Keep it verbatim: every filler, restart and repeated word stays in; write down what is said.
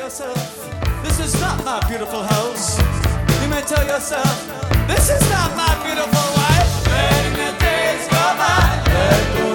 yourself, this is not my beautiful house. You may tell yourself, this is not my beautiful wife. Letting the days go by, let go